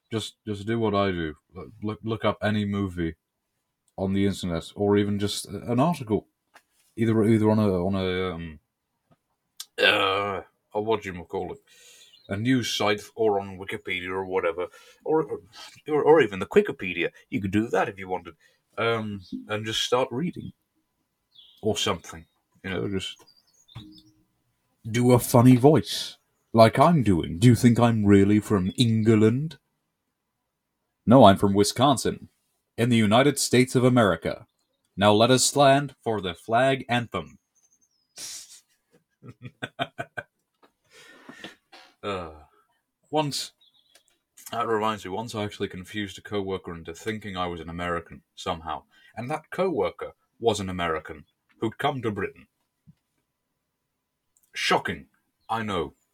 Just do what I do. Look up any movie on the internet, or even just an article, either uh, what do you call it, a news site, or on Wikipedia or whatever, or even the Wikipedia. You could do that if you wanted, and just start reading or something. Just do a funny voice like I'm doing. Do you think I'm really from England? No, I'm from Wisconsin, in the United States of America. Now let us stand for the flag anthem. Uh, once, that reminds me, once I actually confused a coworker into thinking I was an American somehow, and that coworker was an American who'd come to Britain. Shocking, I know.